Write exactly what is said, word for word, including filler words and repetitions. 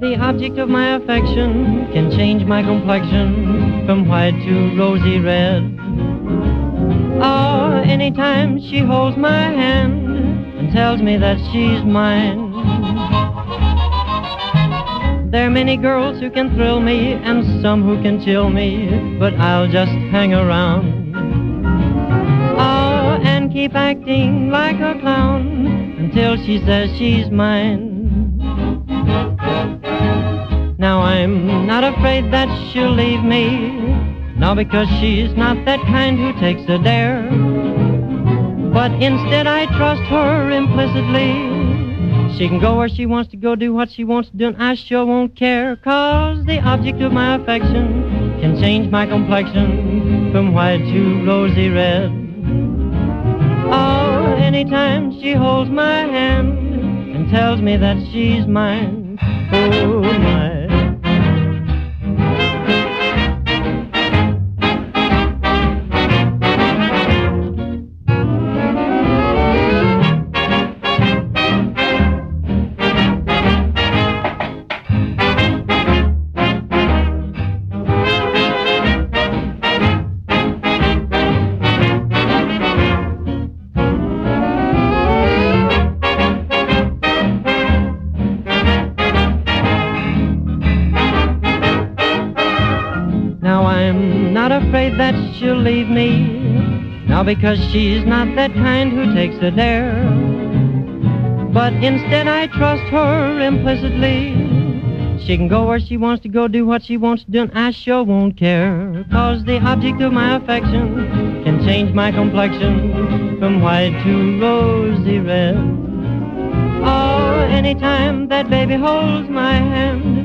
the object of my affection can change my complexion from white to rosy red. Oh, anytime she holds my hand and tells me that she's mine. There are many girls who can thrill me and some who can chill me, but I'll just hang around. Oh, and keep acting like a clown until she says she's mine. Now I'm not afraid that she'll leave me, no, because she's not that kind who takes a dare. But instead I trust her implicitly. She can go where she wants to go, do what she wants to do, and I sure won't care, 'cause the object of my affection can change my complexion from white to rosy red. Oh, anytime she holds my hand and tells me that she's mine, oh my. I'm not afraid that she'll leave me, now, because she's not that kind who takes a dare. But instead I trust her implicitly. She can go where she wants to go, do what she wants to do, and I sure won't care, 'cause the object of my affection can change my complexion from white to rosy red. Oh, anytime that baby holds my hand